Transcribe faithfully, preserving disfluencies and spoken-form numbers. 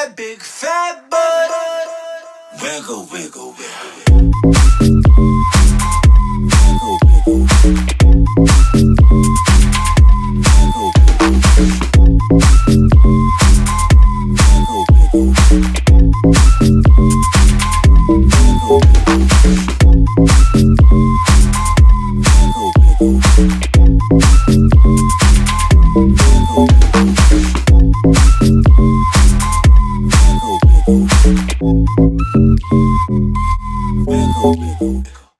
that big fat butt. Wiggle, wiggle, wiggle. Wiggle, wiggle. Wiggle, wiggle. Wiggle, wiggle. Wiggle, wiggle.